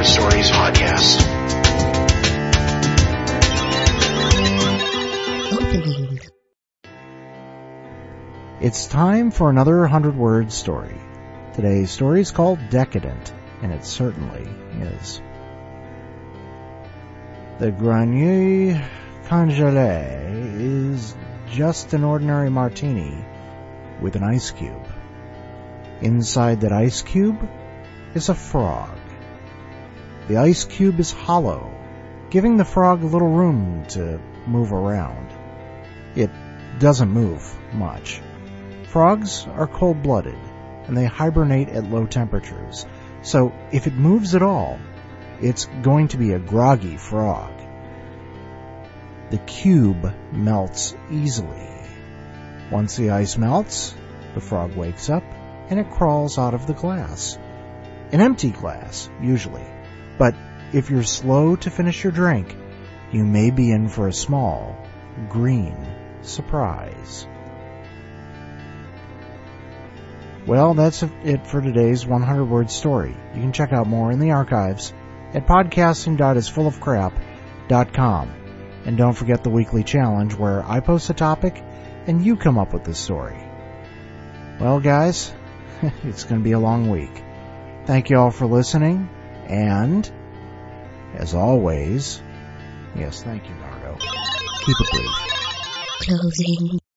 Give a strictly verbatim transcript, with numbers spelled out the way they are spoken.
Stories podcast. Opening. It's time for another hundred-word story. Today's story is called Decadent, and it certainly is. The Grenier Congelé is just an ordinary martini with an ice cube. Inside that ice cube is a frog. The ice cube is hollow, giving the frog a little room to move around. It doesn't move much. Frogs are cold-blooded, and they hibernate at low temperatures, so if it moves at all, it's going to be a groggy frog. The cube melts easily. Once the ice melts, the frog wakes up and it crawls out of the glass. An empty glass, usually. But if you're slow to finish your drink, you may be in for a small, green surprise. Well, that's it for today's hundred-word story. You can check out more in the archives at podcasting dot is full of crap dot com. And don't forget the weekly challenge where I post a topic and you come up with the story. Well, guys, it's going to be a long week. Thank you all for listening, and, as always, yes, thank you, Nardo. Keep it brief. Closing